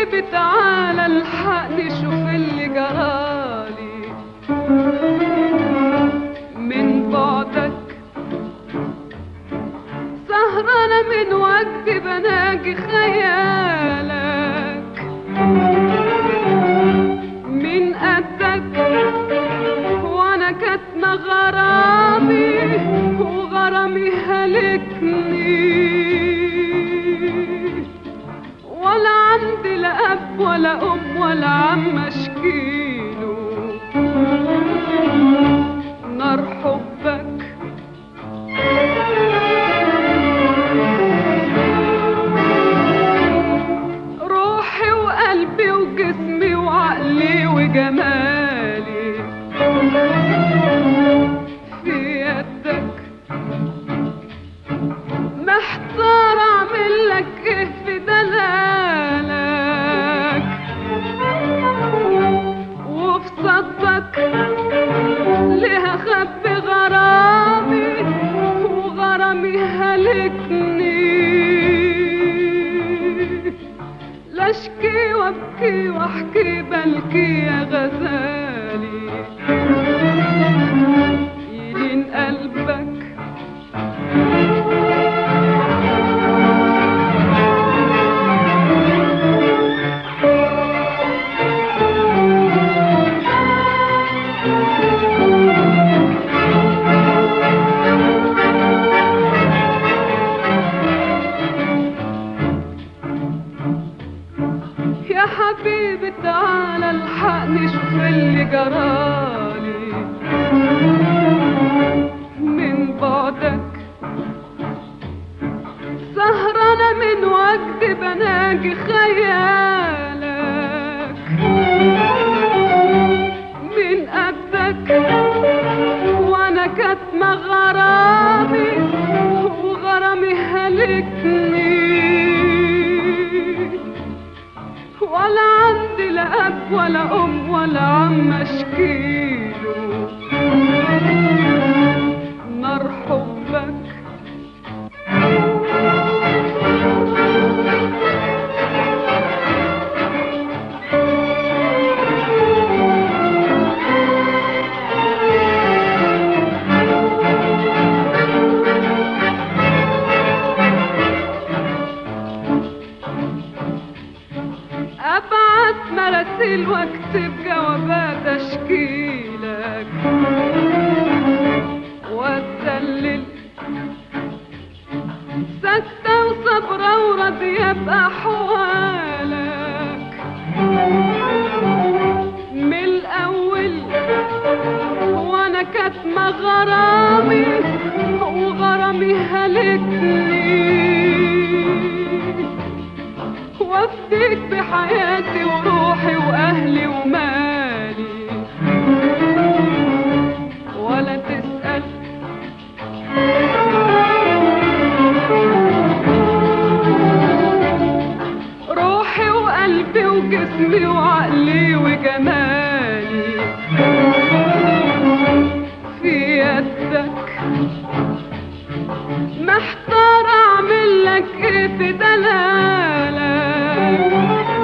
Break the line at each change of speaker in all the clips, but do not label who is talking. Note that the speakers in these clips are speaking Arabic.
حبيبي تعالى الحقني شوف اللي جرالي من بعدك، سهرانة من وجدي بناجي خيالك من قدك، وانا كاتمة غرامي وغرامي هلكني، ولا عندي لا اب ولا ام ولا عم اشكيله نار حبك. روحي وقلبي وجسمي وعقلي وجمالي في يدك، محتار اعمل لك ايه في دلالك وفي صدك، ليه اخبي غرامي وغرامي هلكني، لا اشكي وابكي واحكي بلكي يا غزالي يلين قلبك. يا حبيبي تعالى الحقني شوف اللي جرالي من بعدك، سهرانة من وجدي بناجي خيالك من قدك، وانا كاتمة غرامي وغرامي هلكني، ولا عندي لا اب ولا ام ولا عم اشكيله نار حبك. ابعت مراسيل واكتب جوابات اشكيلك واتذلل، ساكتة وصبرة وراضية بأحوالك من الأول، وانا كاتمة غرامي وغرامي هلكني، وافديك بحياتي وروحي واهلي ومالي، ولا تسأل روحي وقلبي وجسمي وعقلي وجمالي في يدك، محتار اعمل لك ايه في دلالك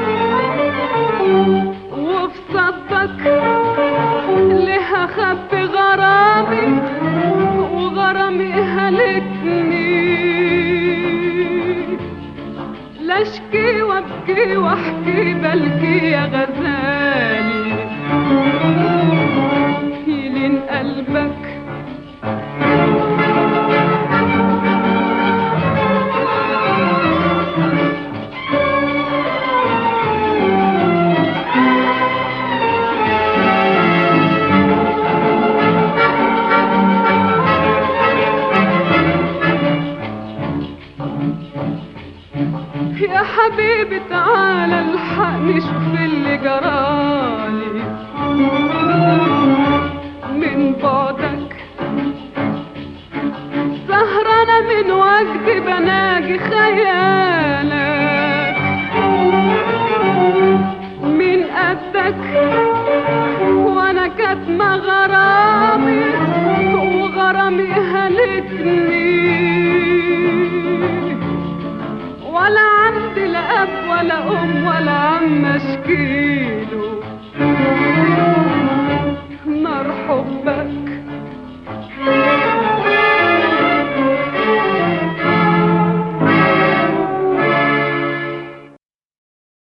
وفي صدك، ليه اخبي غرامي وغرامي هلكني، لا اشكي وابكي واحكي بلكي يا غزالي يلين قلبك. يا حبيبي تعالى الحقني شوف اللي جرالي من بعدك، سهرانة من وجدي بناجي خيالك من قدك، وانا كاتمة غرامي وغرامي هلكني، ولا عندي عندي لا اب ولا ام ولا عم اشكيله. نار حبك